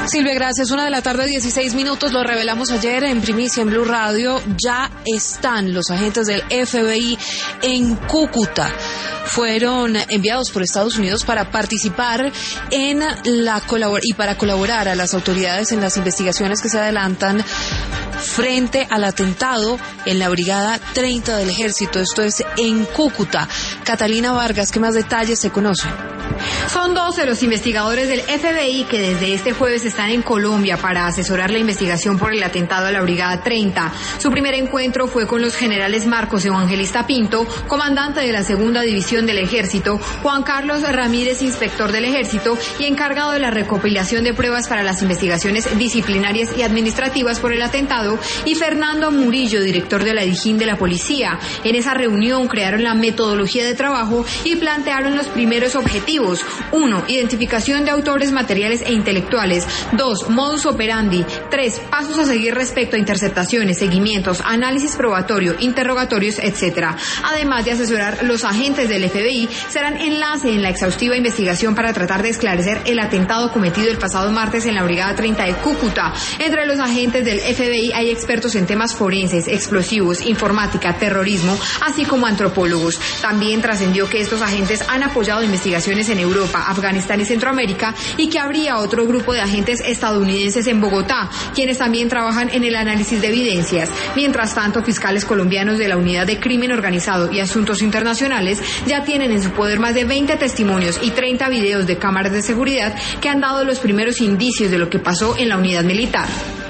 Silvia, gracias. 1:16 p.m, lo revelamos ayer en primicia en Blue Radio. Ya están los agentes del FBI en Cúcuta. Fueron enviados por Estados Unidos para participar y para colaborar a las autoridades en las investigaciones que se adelantan frente al atentado en la Brigada 30 del Ejército. Esto es en Cúcuta. Catalina Vargas, ¿qué más detalles se conocen? Son 12 los investigadores del FBI que desde este jueves están en Colombia para asesorar la investigación por el atentado a la Brigada 30. Su primer encuentro fue con los generales Marcos Evangelista Pinto, comandante de la Segunda División del Ejército, Juan Carlos Ramírez, inspector del Ejército y encargado de la recopilación de pruebas para las investigaciones disciplinarias y administrativas por el atentado, y Fernando Murillo, director de la DIJÍN de la Policía. En esa reunión crearon la metodología de trabajo y plantearon los primeros objetivos. 1. Identificación de autores materiales e intelectuales. 2. Modus operandi. 3. Pasos a seguir respecto a interceptaciones, seguimientos, análisis probatorio, interrogatorios, etc. Además de asesorar, los agentes del FBI serán enlace en la exhaustiva investigación para tratar de esclarecer el atentado cometido el pasado martes en la Brigada 30 de Cúcuta. Entre los agentes del FBI hay expertos en temas forenses, explosivos, informática, terrorismo, así como antropólogos. También trascendió que estos agentes han apoyado investigaciones en Europa, Afganistán y Centroamérica, y que habría otro grupo de agentes estadounidenses en Bogotá, quienes también trabajan en el análisis de evidencias. Mientras tanto, fiscales colombianos de la Unidad de Crimen Organizado y Asuntos Internacionales ya tienen en su poder más de 20 testimonios y 30 videos de cámaras de seguridad que han dado los primeros indicios de lo que pasó en la unidad militar.